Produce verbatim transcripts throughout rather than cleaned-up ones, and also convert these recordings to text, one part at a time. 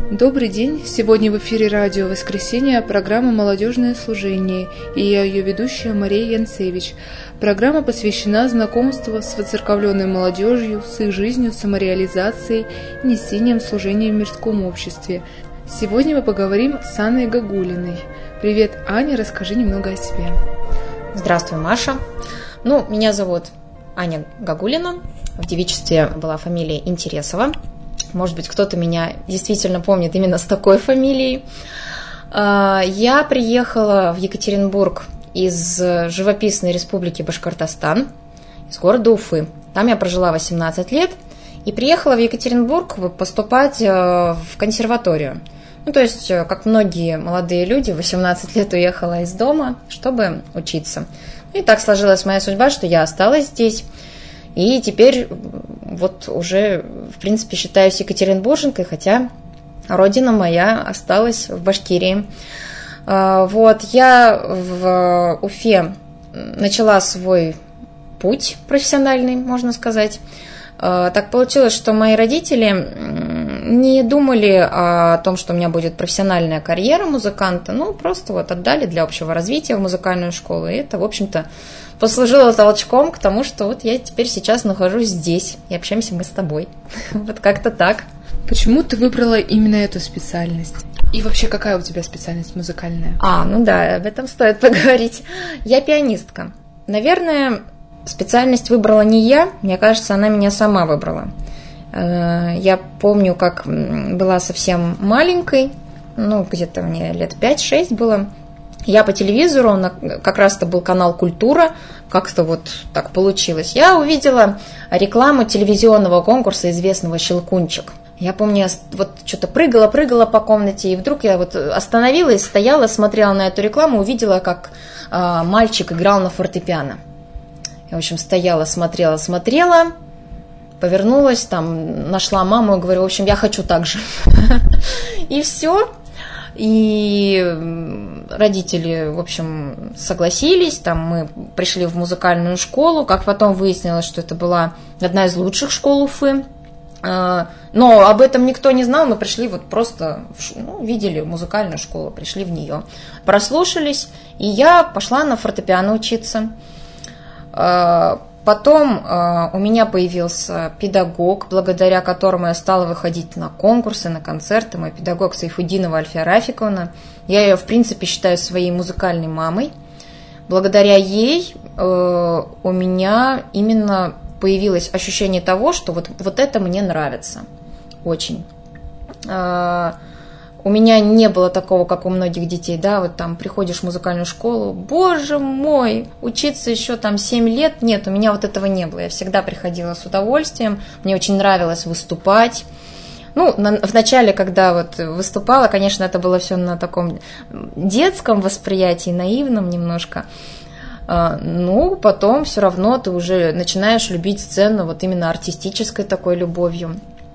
Добрый день! Сегодня в эфире радио «Воскресенье» программа «Молодежное служение» и я ее ведущая Мария Янцевич. Программа посвящена знакомству с воцерковленной молодежью, с их жизнью, самореализацией и несением служения в мирском обществе. Сегодня мы поговорим с Анной Гагулиной. Привет, Аня, расскажи немного о себе. Здравствуй, Маша. Ну, меня зовут Аня Гагулина. В девичестве была фамилия Интересова. Может быть, кто-то меня действительно помнит именно с такой фамилией. Я приехала в Екатеринбург из живописной республики Башкортостан, из города Уфы. Там я прожила восемнадцать лет и приехала в Екатеринбург поступать в консерваторию. Ну, то есть, как многие молодые люди, в восемнадцать лет уехала из дома, чтобы учиться. И так сложилась моя судьба, что я осталась здесь. И теперь вот уже, в принципе, считаюсь екатеринбурженкой, хотя родина моя осталась в Башкирии. Вот, я в Уфе начала свой путь профессиональный, можно сказать. Так получилось, что мои родители не думали о том, что у меня будет профессиональная карьера музыканта, ну, просто вот отдали для общего развития в музыкальную школу, и это, в общем-то, послужило толчком к тому, что вот я теперь сейчас нахожусь здесь, и общаемся мы с тобой. Вот как-то так. Почему ты выбрала именно эту специальность? И вообще, какая у тебя специальность музыкальная? А, ну да, об этом стоит поговорить. Я пианистка. Наверное, специальность выбрала не я, мне кажется, она меня сама выбрала. Я помню, как была совсем маленькой, ну, где-то мне лет пять-шесть было. Я по телевизору, как раз это был канал «Культура», как-то вот так получилось. Я увидела рекламу телевизионного конкурса известного «Щелкунчик». Я помню, я вот что-то прыгала-прыгала по комнате, и вдруг я вот остановилась, стояла, смотрела на эту рекламу, увидела, как а, мальчик играл на фортепиано. Я, в общем, стояла, смотрела, смотрела, повернулась, там, нашла маму и говорю, в общем, я хочу так же. И все. И родители, в общем, согласились, там мы пришли в музыкальную школу, как потом выяснилось, что это была одна из лучших школ Уфы, но об этом никто не знал, мы пришли вот просто, ну, видели музыкальную школу, пришли в нее, прослушались, и я пошла на фортепиано учиться. Потом э, у меня появился педагог, благодаря которому я стала выходить на конкурсы, на концерты. Мой педагог Сайфудинова Альфия Рафиковна. Я ее, в принципе, считаю своей музыкальной мамой. Благодаря ей э, у меня именно появилось ощущение того, что вот, вот это мне нравится очень. Э, У меня не было такого, как у многих детей, да, вот там приходишь в музыкальную школу, боже мой, учиться еще там семь лет, нет, у меня вот этого не было, я всегда приходила с удовольствием, мне очень нравилось выступать. Ну, на, в начале, когда вот выступала, конечно, это было все на таком детском восприятии, наивном немножко, ну, потом все равно ты уже начинаешь любить сцену вот именно артистической такой любовью.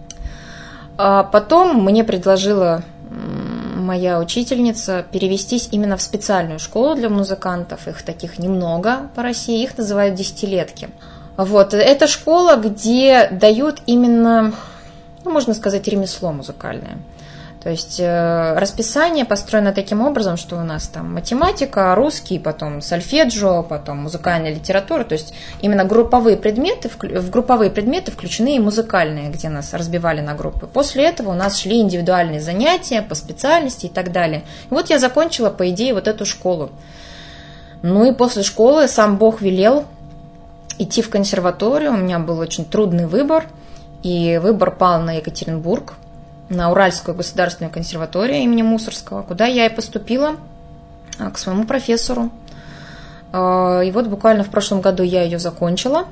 А потом мне предложила моя учительница перевестись именно в специальную школу для музыкантов. Их таких немного по России, их называют десятилетки. Вот, это школа, где дают именно, ну, можно сказать, ремесло музыкальное. То есть расписание построено таким образом, что у нас там математика, русский, потом сольфеджио, потом музыкальная литература. То есть именно групповые предметы, в групповые предметы включены и музыкальные, где нас разбивали на группы. После этого у нас шли индивидуальные занятия по специальности и так далее. И вот я закончила, по идее, вот эту школу. Ну и после школы сам Бог велел идти в консерваторию. У меня был очень трудный выбор, и выбор пал на Екатеринбург, на Уральскую государственную консерваторию имени Мусорского, куда я и поступила к своему профессору. И вот буквально в прошлом году я ее закончила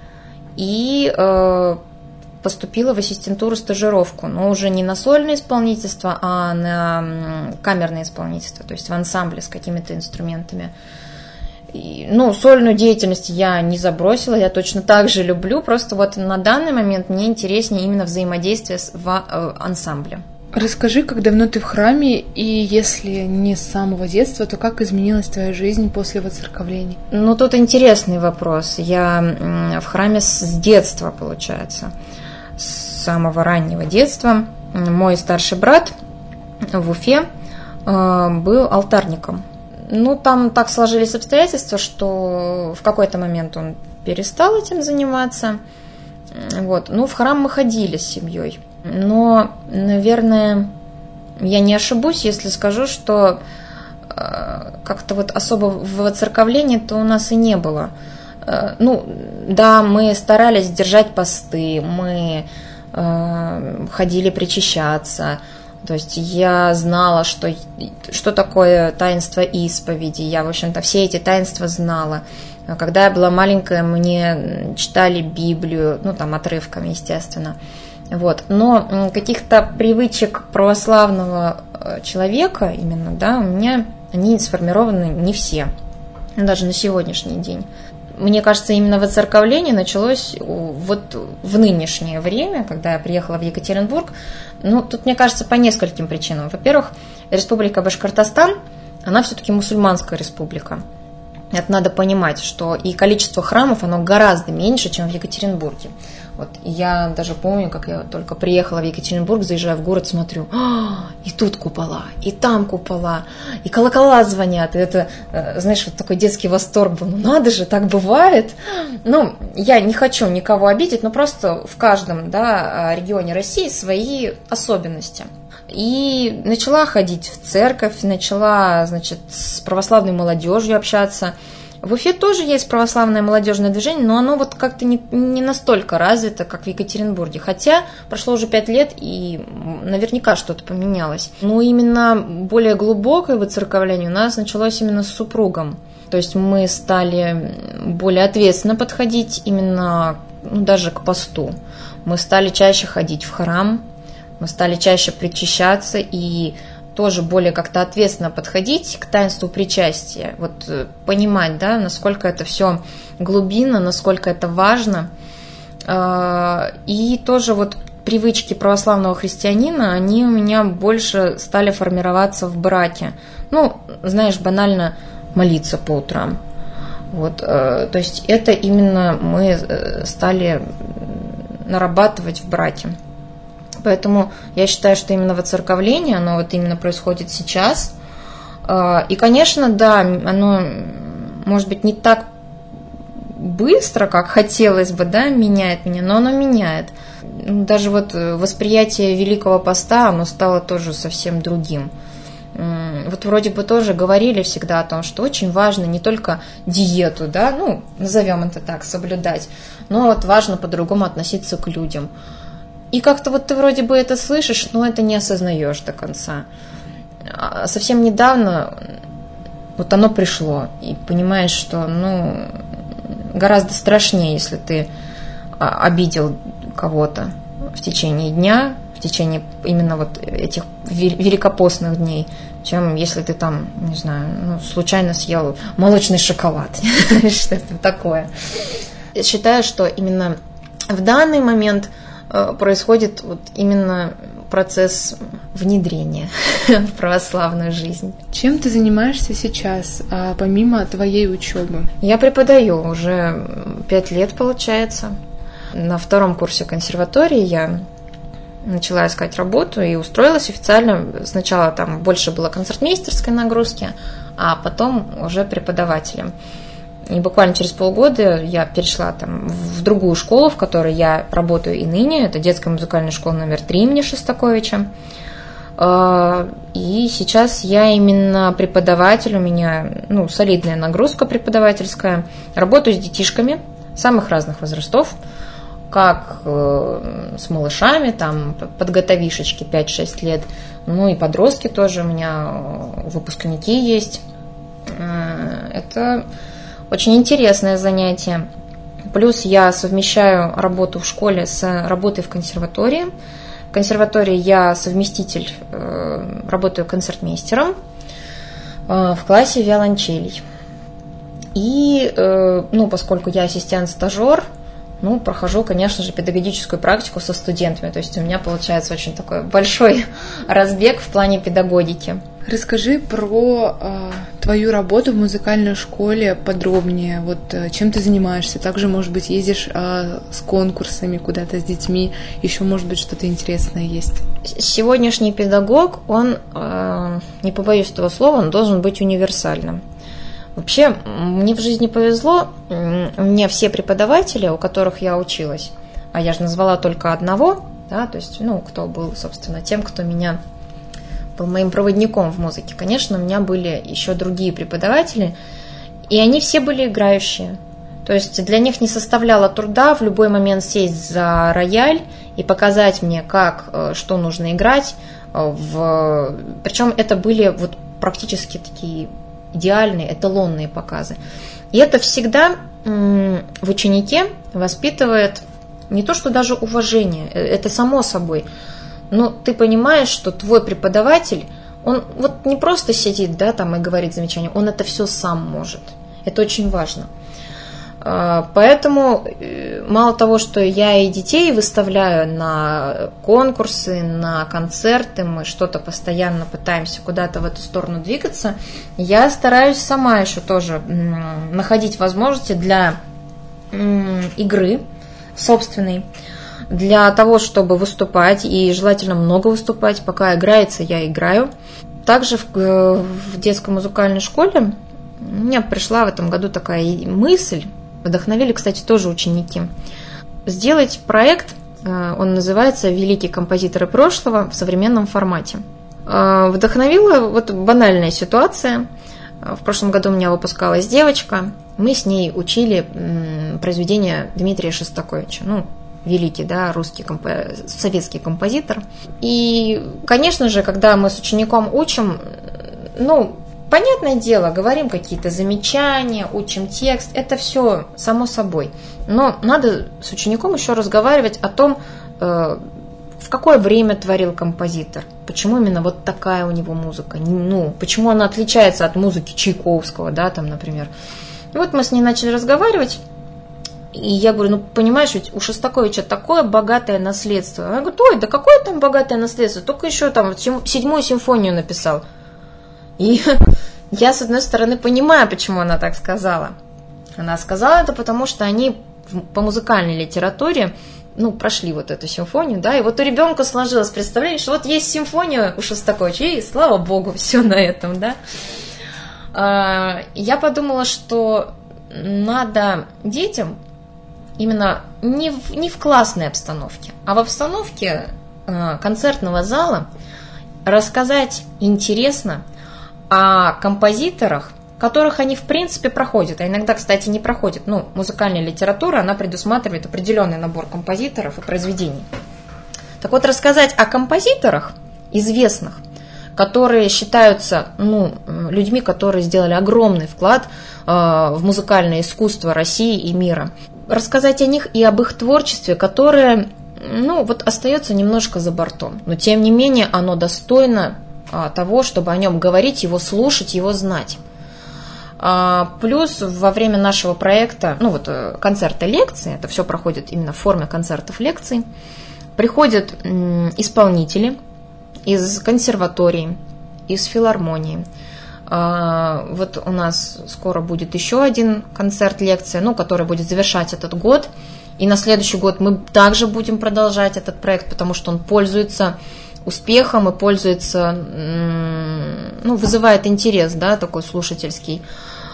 и поступила в ассистентуру стажировку, но уже не на сольное исполнительство, а на камерное исполнительство, то есть в ансамбле с какими-то инструментами. И, ну, сольную деятельность я не забросила, я точно так же люблю, просто вот на данный момент мне интереснее именно взаимодействие в ансамбле. Расскажи, как давно ты в храме, и если не с самого детства, то как изменилась твоя жизнь после воцерковления? Ну, тут интересный вопрос. Я в храме с детства, получается, с самого раннего детства. Мой старший брат в Уфе был алтарником. Ну, там так сложились обстоятельства, что в какой-то момент он перестал этим заниматься. Вот. Ну, в храм мы ходили с семьей. Но, наверное, я не ошибусь, если скажу, что как-то вот особо воцерковления-то у нас и не было. Ну, да, мы старались держать посты, мы ходили причащаться. То есть я знала, что, что такое таинство исповеди. Я, в общем-то, все эти таинства знала. Когда я была маленькая, мне читали Библию, ну, там, отрывками, естественно. Вот. Но каких-то привычек православного человека именно, да, у меня они сформированы не все, даже на сегодняшний день. Мне кажется, именно воцерковление началось вот в нынешнее время, когда я приехала в Екатеринбург. Ну, тут, мне кажется, по нескольким причинам. Во-первых, Республика Башкортостан, она все-таки мусульманская республика. Это надо понимать, что и количество храмов, оно гораздо меньше, чем в Екатеринбурге. Вот я даже помню, как я только приехала в Екатеринбург, заезжая в город, смотрю, а, и тут купола, и там купола, и колокола звонят. И это, знаешь, вот такой детский восторг был. Ну надо же, так бывает. Ну, я не хочу никого обидеть, но просто в каждом, да, регионе России свои особенности. И начала ходить в церковь, начала, значит, с православной молодежью общаться. В Уфе тоже есть православное молодежное движение, но оно вот как-то не, не настолько развито, как в Екатеринбурге. Хотя прошло уже пять лет, и наверняка что-то поменялось. Но именно более глубокое воцерковление у нас началось именно с супругом. То есть мы стали более ответственно подходить именно, ну, даже к посту. Мы стали чаще ходить в храм, мы стали чаще причащаться и тоже более как-то ответственно подходить к таинству причастия, вот понимать, да, насколько это все глубинно, насколько это важно. И тоже вот привычки православного христианина, они у меня больше стали формироваться в браке. Ну, знаешь, банально молиться по утрам. Вот, то есть это именно мы стали нарабатывать в браке. Поэтому я считаю, что именно воцерковление, оно вот именно происходит сейчас. И, конечно, да, оно, может быть, не так быстро, как хотелось бы, да, меняет меня, но оно меняет. Даже вот восприятие Великого Поста, оно стало тоже совсем другим. Вот вроде бы тоже говорили всегда о том, что очень важно не только диету, да, ну, назовем это так, соблюдать, но вот важно по-другому относиться к людям. И как-то вот ты вроде бы это слышишь, но это не осознаешь до конца. А совсем недавно вот оно пришло, и понимаешь, что, ну, гораздо страшнее, если ты обидел кого-то в течение дня, в течение именно вот этих великопостных дней, чем если ты там, не знаю, ну, случайно съел молочный шоколад, что-то такое. Я считаю, что именно в данный момент происходит вот именно процесс внедрения в православную жизнь. Чем ты занимаешься сейчас, а помимо твоей учебы? Я преподаю уже пять лет, получается. На втором курсе консерватории я начала искать работу и устроилась официально. Сначала там больше было концертмейстерской нагрузки, а потом уже преподавателем. И буквально через полгода я перешла там в другую школу, в которой я работаю и ныне. Это детская музыкальная школа номер три имени Шостаковича. И сейчас я именно преподаватель, у меня, ну, солидная нагрузка преподавательская. Работаю с детишками самых разных возрастов, как с малышами, там, подготовишечки пять-шесть лет, ну и подростки тоже, у меня выпускники есть. Это очень интересное занятие. Плюс я совмещаю работу в школе с работой в консерватории. В консерватории я совместитель, работаю концертмейстером в классе виолончелей. И, ну, поскольку я ассистент-стажер, ну, прохожу, конечно же, педагогическую практику со студентами. То есть у меня получается очень такой большой разбег в плане педагогики. Расскажи про э, твою работу в музыкальной школе подробнее. Вот э, чем ты занимаешься? Также, может быть, ездишь э, с конкурсами куда-то с детьми. Еще, может быть, что-то интересное есть. Сегодняшний педагог, он, э, не побоюсь этого слова, он должен быть универсальным. Вообще, мне в жизни повезло. У меня все преподаватели, у которых я училась, а я же назвала только одного, да, то есть, ну, кто был, собственно, тем, кто меня был моим проводником в музыке. Конечно, у меня были еще другие преподаватели, и они все были играющие. То есть для них не составляло труда в любой момент сесть за рояль и показать мне, как, что нужно играть. В... Причем это были вот практически такие идеальные, эталонные показы. И это всегда в ученике воспитывает не то, что даже уважение, это само собой. Но ты понимаешь, что твой преподаватель, он вот не просто сидит, да, там и говорит замечания, он это все сам может. Это очень важно. Поэтому мало того, что я и детей выставляю на конкурсы, на концерты, мы что-то постоянно пытаемся куда-то в эту сторону двигаться, я стараюсь сама еще тоже находить возможности для игры собственной, для того, чтобы выступать, и желательно много выступать. Пока играется, я играю. Также в, в детской музыкальной школе у меня пришла в этом году такая мысль, вдохновили, кстати, тоже ученики, сделать проект, он называется «Великие композиторы прошлого в современном формате». Вдохновила вот банальная ситуация. В прошлом году у меня выпускалась девочка, мы с ней учили произведения Дмитрия Шостаковича, ну, великий, да, русский, компо... советский композитор. И, конечно же, когда мы с учеником учим, ну, понятное дело, говорим какие-то замечания, учим текст, это все само собой. Но надо с учеником еще разговаривать о том, в какое время творил композитор, почему именно вот такая у него музыка, ну, почему она отличается от музыки Чайковского, да, там, например. И вот мы с ней начали разговаривать. И я говорю, ну, понимаешь, ведь у Шостаковича такое богатое наследство. Она говорит, ой, да какое там богатое наследство, только еще там седьмую симфонию написал. И я, с одной стороны, понимаю, почему она так сказала. Она сказала это потому, что они по музыкальной литературе, ну, прошли вот эту симфонию, да, и вот у ребенка сложилось представление, что вот есть симфония у Шостаковича, и слава богу, все на этом, да. Я подумала, что надо детям именно не в, не в классной обстановке, а в обстановке э, концертного зала рассказать интересно о композиторах, которых они в принципе проходят, а иногда, кстати, не проходят. Ну, музыкальная литература, она предусматривает определенный набор композиторов и произведений. Так вот, рассказать о композиторах известных, которые считаются, ну, людьми, которые сделали огромный вклад э, в музыкальное искусство России и мира. Рассказать о них и об их творчестве, которое, ну, вот остается немножко за бортом. Но, тем не менее, оно достойно а, того, чтобы о нем говорить, его слушать, его знать. А, плюс во время нашего проекта, ну, вот концерты лекции, это все проходит именно в форме концертов лекций, приходят м, исполнители из консерватории, из филармонии. Вот у нас скоро будет еще один концерт-лекция, ну, который будет завершать этот год. И на следующий год мы также будем продолжать этот проект, потому что он пользуется успехом и пользуется, ну, вызывает интерес, да, такой слушательский.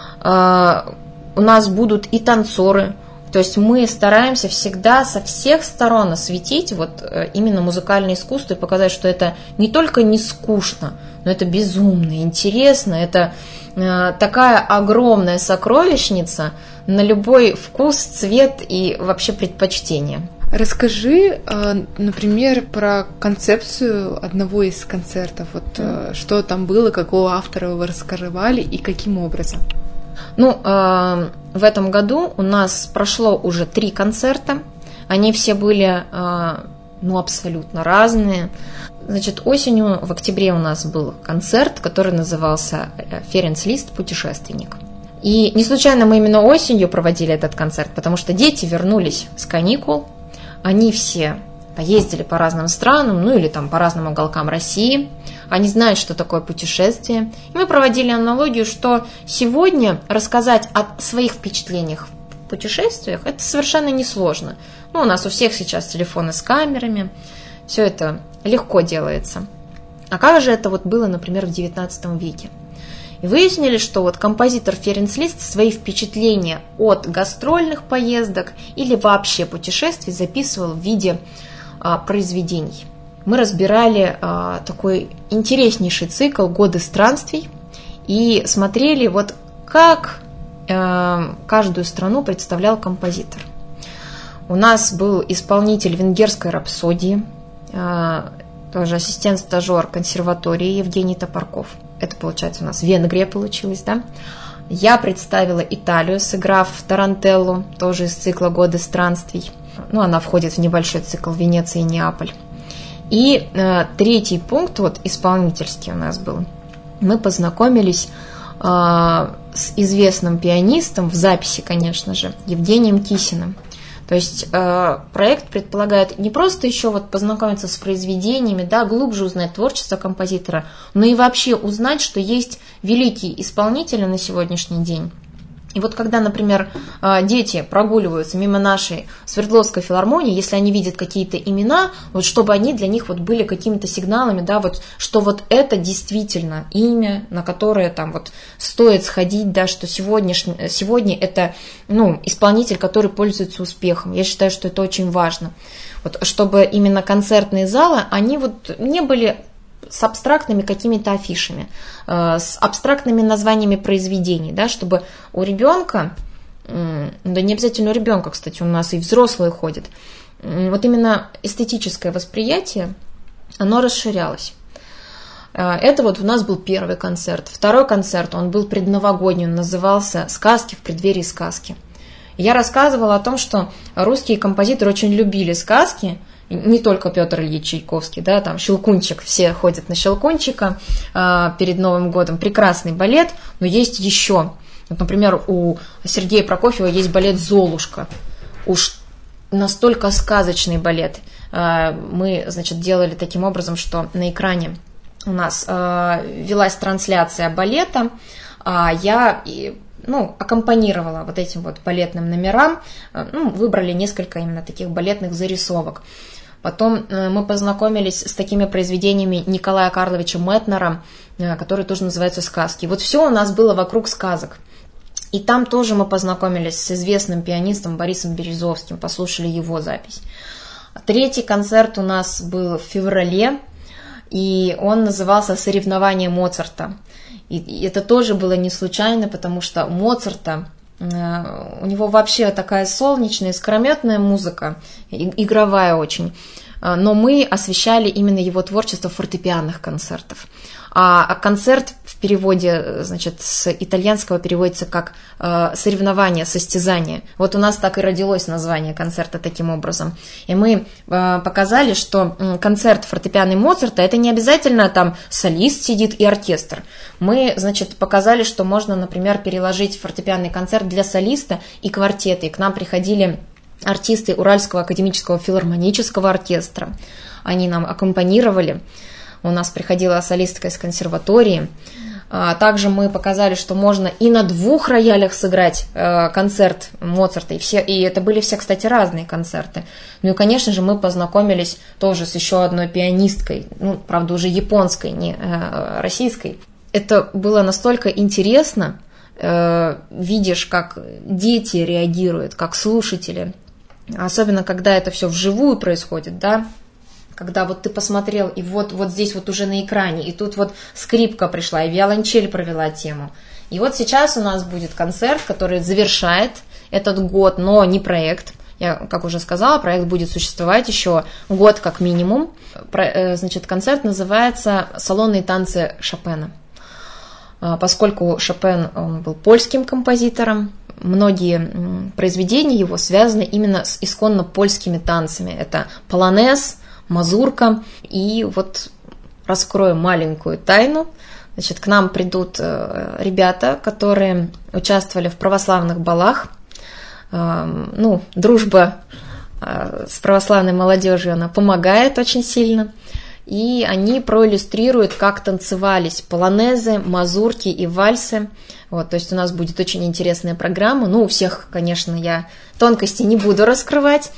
У нас будут и танцоры. То есть мы стараемся всегда со всех сторон осветить вот именно музыкальное искусство и показать, что это не только не скучно, но это безумно интересно, это такая огромная сокровищница на любой вкус, цвет и вообще предпочтение. Расскажи, например, про концепцию одного из концертов. Вот mm. что там было, какого автора вы раскрывали и каким образом? Ну, э, в этом году у нас прошло уже три концерта. Они все были, э, ну, абсолютно разные. Значит, осенью, в октябре у нас был концерт, который назывался «Ференц Лист. Путешественник». И не случайно мы именно осенью проводили этот концерт, потому что дети вернулись с каникул. Они все поездили по разным странам, ну или там по разным уголкам России. Они знают, что такое путешествие. И мы проводили аналогию, что сегодня рассказать о своих впечатлениях в путешествиях это совершенно несложно. Ну, у нас у всех сейчас телефоны с камерами, все это легко делается. А как же это вот было, например, в девятнадцатом веке? И выяснили, что вот композитор Ференц Лист свои впечатления от гастрольных поездок или вообще путешествий записывал в виде а, произведений. Мы разбирали а, такой интереснейший цикл «Годы странствий» и смотрели, вот как а, каждую страну представлял композитор. У нас был исполнитель венгерской рапсодии, а, тоже ассистент-стажер консерватории Евгений Топорков. Это, получается, у нас Венгрия получилась, да? Я представила Италию, сыграв Тарантеллу, тоже из цикла «Годы странствий». Ну, она входит в небольшой цикл Венеция и Неаполь. И э, третий пункт, вот исполнительский у нас был. Мы познакомились э, с известным пианистом, в записи, конечно же, Евгением Кисиным. То есть э, проект предполагает не просто еще вот познакомиться с произведениями, да, глубже узнать творчество композитора, но и вообще узнать, что есть великие исполнители на сегодняшний день. И вот когда, например, дети прогуливаются мимо нашей Свердловской филармонии, если они видят какие-то имена, вот чтобы они для них вот были какими-то сигналами, да, вот, что вот это действительно имя, на которое там вот стоит сходить, да, что сегодня, сегодня это, ну, исполнитель, который пользуется успехом. Я считаю, что это очень важно. Вот, чтобы именно концертные залы, они вот не были с абстрактными какими-то афишами, с абстрактными названиями произведений, да, чтобы у ребенка, да не обязательно у ребенка, кстати, у нас и взрослые ходят, вот именно эстетическое восприятие, оно расширялось. Это вот у нас был первый концерт. Второй концерт, он был предновогодний, он назывался «Сказки в преддверии сказки». Я рассказывала о том, что русские композиторы очень любили сказки, не только Петр Ильич Чайковский, да, там «Щелкунчик», все ходят на «Щелкунчика» э, перед Новым годом, прекрасный балет, но есть еще, вот, например, у Сергея Прокофьева есть балет «Золушка», уж настолько сказочный балет. Э, мы, значит, делали таким образом, что на экране у нас э, велась трансляция балета, а я... ну, аккомпанировала вот этим вот балетным номерам, ну, выбрали несколько именно таких балетных зарисовок. Потом мы познакомились с такими произведениями Николая Карловича Метнера, которые тоже называются «Сказки». Вот все у нас было вокруг сказок. И там тоже мы познакомились с известным пианистом Борисом Березовским, послушали его запись. Третий концерт у нас был в феврале, и он назывался «Соревнования Моцарта». И это тоже было не случайно, потому что у Моцарта, у него вообще такая солнечная, искрометная музыка, игровая очень, но мы освещали именно его творчество фортепианных концертов. А концерт в переводе, значит, с итальянского переводится как соревнование, состязание. Вот у нас так и родилось название концерта таким образом. И мы показали, что концерт фортепианный Моцарта – это не обязательно там солист сидит и оркестр. Мы, значит, показали, что можно, например, переложить фортепианный концерт для солиста и квартета. И к нам приходили артисты Уральского академического филармонического оркестра. Они нам аккомпанировали. У нас приходила солистка из консерватории. Также мы показали, что можно и на двух роялях сыграть концерт Моцарта. И, все, и это были все, кстати, разные концерты. Ну и, конечно же, мы познакомились тоже с еще одной пианисткой, ну, правда, уже японской, не российской. Это было настолько интересно. Видишь, как дети реагируют, как слушатели. Особенно, когда это все вживую происходит, да. Когда вот ты посмотрел, и вот, вот здесь вот уже на экране, и тут вот скрипка пришла, и виолончель провела тему. И вот сейчас у нас будет концерт, который завершает этот год, но не проект. Я, как уже сказала, проект будет существовать еще год как минимум. Значит, концерт называется «Салонные танцы Шопена». Поскольку Шопен, он был польским композитором, многие произведения его связаны именно с исконно польскими танцами. Это полонез, мазурка. И вот раскрою маленькую тайну. Значит, к нам придут ребята, которые участвовали в православных балах. Ну, дружба с православной молодежью она помогает очень сильно. И они проиллюстрируют, как танцевались полонезы, мазурки и вальсы. Вот, то есть у нас будет очень интересная программа. Ну, у всех, конечно, я тонкости не буду раскрывать.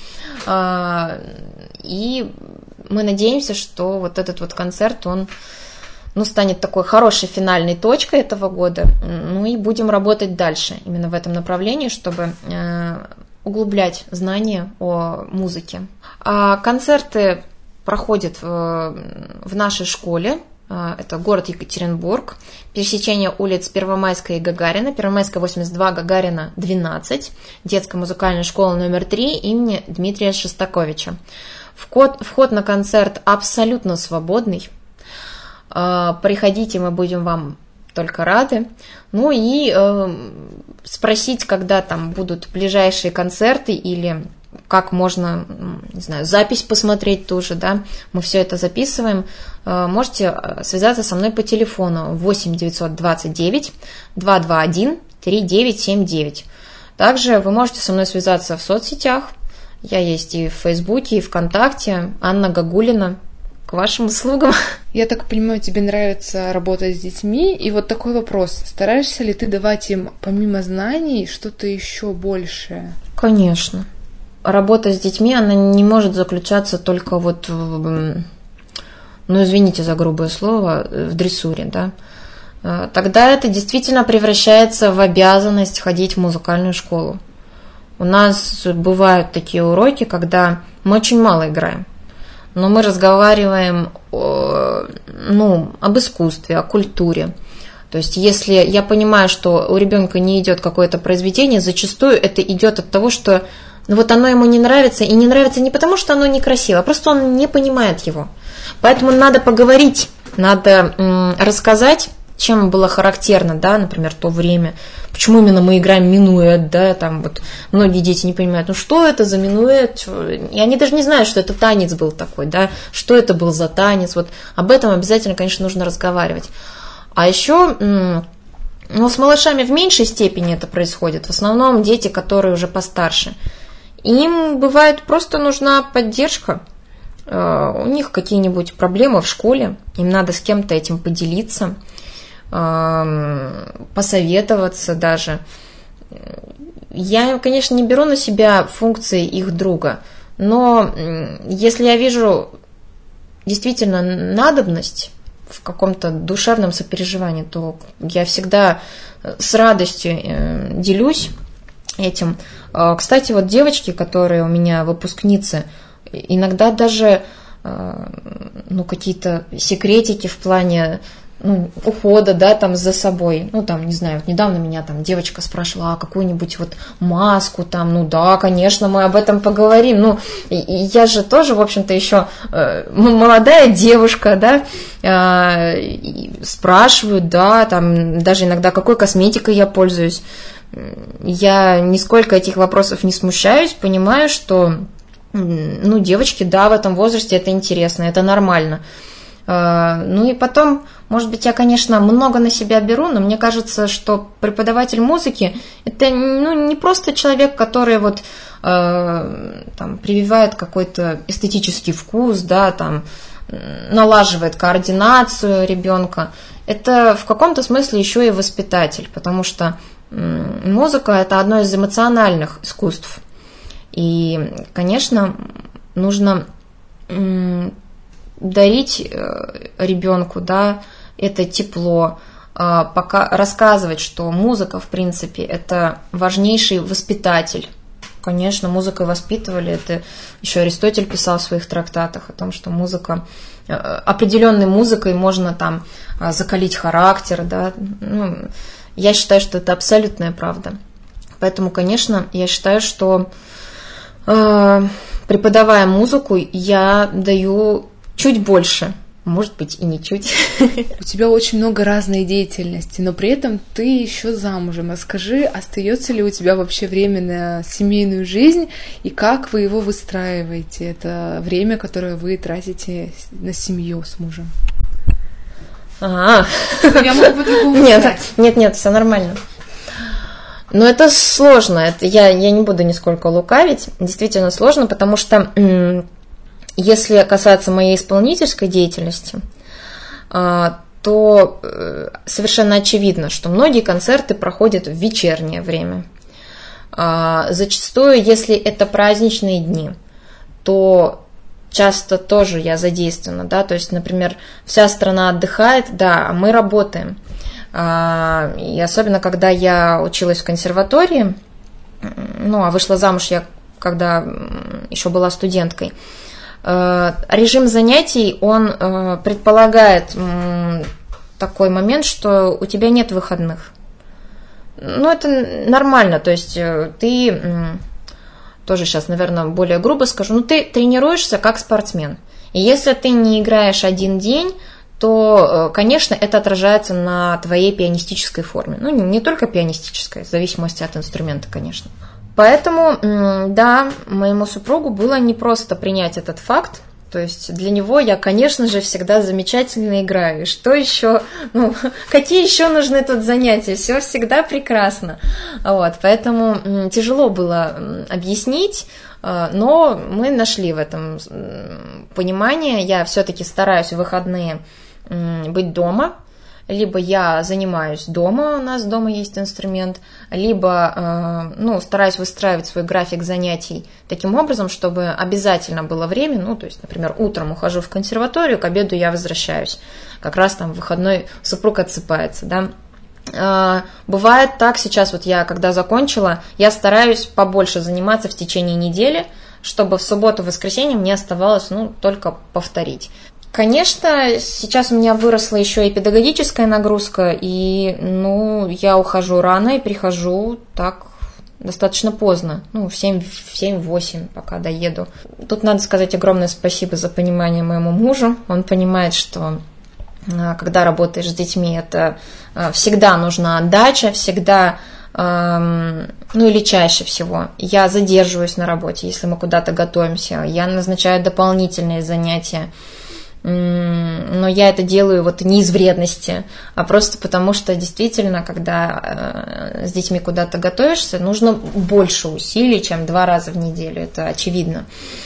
И мы надеемся, что вот этот вот концерт, он, ну, станет такой хорошей финальной точкой этого года. Ну и будем работать дальше именно в этом направлении, чтобы углублять знания о музыке. А концерты проходит в, в нашей школе, это город Екатеринбург, пересечение улиц Первомайская и Гагарина, Первомайская восемьдесят два, Гагарина двенадцать, детская музыкальная школа номер три имени Дмитрия Шостаковича. Вход, вход на концерт абсолютно свободный, приходите, мы будем вам только рады. Ну и э, спросить, когда там будут ближайшие концерты или как можно, не знаю, запись посмотреть тоже, да, мы все это записываем. Можете связаться со мной по телефону восемь девятьсот двадцать девять двести двадцать один тридцать девять семьдесят девять. Также вы можете со мной связаться в соцсетях. Я есть и в Фейсбуке, и ВКонтакте. Анна Гагулина. К вашим услугам. Я так понимаю, тебе нравится работать с детьми. И вот такой вопрос. Стараешься ли ты давать им, помимо знаний, что-то еще большее? Конечно. Работа с детьми, она не может заключаться только вот в, ну, извините за грубое слово, в дрессуре, да. Тогда это действительно превращается в обязанность ходить в музыкальную школу. У нас бывают такие уроки, когда мы очень мало играем, но мы разговариваем о, ну, об искусстве, о культуре. То есть, если я понимаю, что у ребенка не идет какое-то произведение, зачастую это идет от того, что ну, вот оно ему не нравится, и не нравится не потому, что оно некрасиво, а просто он не понимает его. Поэтому надо поговорить, надо м, рассказать, чем было характерно, да, например, то время, почему именно мы играем минуэт, да, там вот многие дети не понимают, ну что это за минуэт, и они даже не знают, что это танец был такой, да, что это был за танец, вот об этом обязательно, конечно, нужно разговаривать. А еще, ну, с малышами в меньшей степени это происходит, в основном дети, которые уже постарше, им бывает просто нужна поддержка, у них какие-нибудь проблемы в школе, им надо с кем-то этим поделиться, посоветоваться даже. Я, конечно, не беру на себя функции их друга, но если я вижу действительно надобность в каком-то душевном сопереживании, то я всегда с радостью делюсь этим. Кстати, вот девочки, которые у меня выпускницы, иногда даже ну, какие-то секретики в плане ну, ухода, да, там за собой. Ну, там, не знаю, вот недавно меня там девочка спрашивала, а какую-нибудь вот маску там, ну да, конечно, мы об этом поговорим. Ну, и, и я же тоже, в общем-то, еще э, молодая девушка, да, э, спрашиваю, да, там, даже иногда какой косметикой я пользуюсь. Я нисколько этих вопросов не смущаюсь, понимаю, что, ну, девочки, да, в этом возрасте это интересно, это нормально. Ну и потом, может быть, я, конечно, много на себя беру, но мне кажется, что преподаватель музыки – это ну, не просто человек, который вот, э, там, прививает какой-то эстетический вкус, да, там, налаживает координацию ребенка. Это в каком-то смысле еще и воспитатель, потому что музыка – это одно из эмоциональных искусств. И, конечно, нужно дарить ребенку, да, это тепло, пока рассказывать, что музыка, в принципе, это важнейший воспитатель. Конечно, музыкой воспитывали, это еще Аристотель писал в своих трактатах о том, что музыка, определенной музыкой можно там закалить характер, да. Ну, я считаю, что это абсолютная правда. Поэтому, конечно, я считаю, что э, преподавая музыку, я даю чуть больше, может быть, и не чуть. У тебя очень много разной деятельности, но при этом ты еще замужем. Расскажи, остается ли у тебя вообще время на семейную жизнь и как вы его выстраиваете? Это время, которое вы тратите на семью с мужем. А, я могу по-другому нет, сказать. нет, нет, все нормально. Но это сложно, это я, я не буду нисколько лукавить, действительно сложно, потому что м- если касаться моей исполнительской деятельности, э, то э, совершенно очевидно, что многие концерты проходят в вечернее время. Э, зачастую, если это праздничные дни, то часто тоже я задействована, да, то есть, например, вся страна отдыхает, да, а мы работаем. И особенно, когда я училась в консерватории, ну, а вышла замуж я, когда еще была студенткой, режим занятий, он предполагает такой момент, что у тебя нет выходных. Ну, это нормально, то есть ты, тоже сейчас, наверное, более грубо скажу, ну, ты тренируешься как спортсмен. И если ты не играешь один день, то, конечно, это отражается на твоей пианистической форме. Ну, не только пианистической, в зависимости от инструмента, конечно. Поэтому, да, моему супругу было непросто принять этот факт. То есть для него я, конечно же, всегда замечательно играю. И что еще? Ну, какие еще нужны тут занятия? Все всегда прекрасно. Вот, поэтому тяжело было объяснить, но мы нашли в этом понимание. Я все-таки стараюсь в выходные быть дома, либо я занимаюсь дома, у нас дома есть инструмент, либо ну, стараюсь выстраивать свой график занятий таким образом, чтобы обязательно было время, ну, то есть, например, утром ухожу в консерваторию, к обеду я возвращаюсь, как раз там в выходной супруг отсыпается, да. Бывает так, сейчас вот я, когда закончила, я стараюсь побольше заниматься в течение недели, чтобы в субботу, в воскресенье мне оставалось, ну, только повторить. Конечно, сейчас у меня выросла еще и педагогическая нагрузка, и, ну, я ухожу рано и прихожу так достаточно поздно, ну, в семь-восемь, пока доеду. Тут надо сказать огромное спасибо за понимание моему мужу. Он понимает, что когда работаешь с детьми, это всегда нужна отдача, всегда, ну, или чаще всего. Я задерживаюсь на работе, если мы куда-то готовимся, я назначаю дополнительные занятия. Но я это делаю вот не из вредности, а просто потому, что действительно, когда с детьми куда-то готовишься, нужно больше усилий, чем два раза в неделю, это очевидно.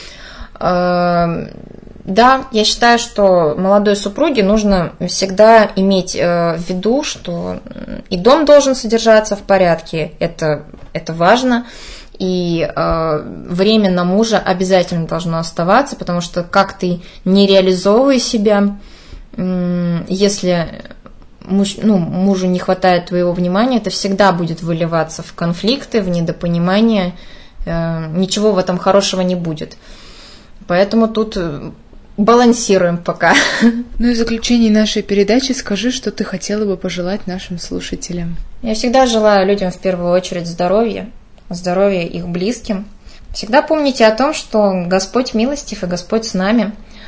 Да, я считаю, что молодой супруге нужно всегда иметь в виду, что и дом должен содержаться в порядке, это, это важно, и э, время на мужа обязательно должно оставаться, потому что как ты не реализовывай себя, э, если муж, ну, мужу не хватает твоего внимания, это всегда будет выливаться в конфликты, в недопонимание, э, ничего в этом хорошего не будет. Поэтому тут балансируем пока. Ну и в заключении нашей передачи скажи, что ты хотела бы пожелать нашим слушателям. Я всегда желаю людям в первую очередь здоровья, здоровья их близким. Всегда помните о том, что Господь милостив и Господь с нами,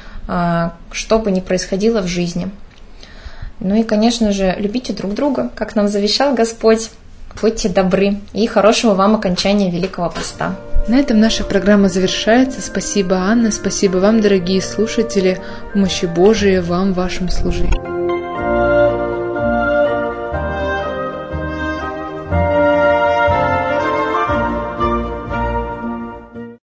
что бы ни происходило в жизни. Ну и, конечно же, любите друг друга, как нам завещал Господь. Будьте добры и хорошего вам окончания Великого Поста. На этом наша программа завершается. Спасибо, Анна, спасибо вам, дорогие слушатели. Помощи Божией вам в вашем служении.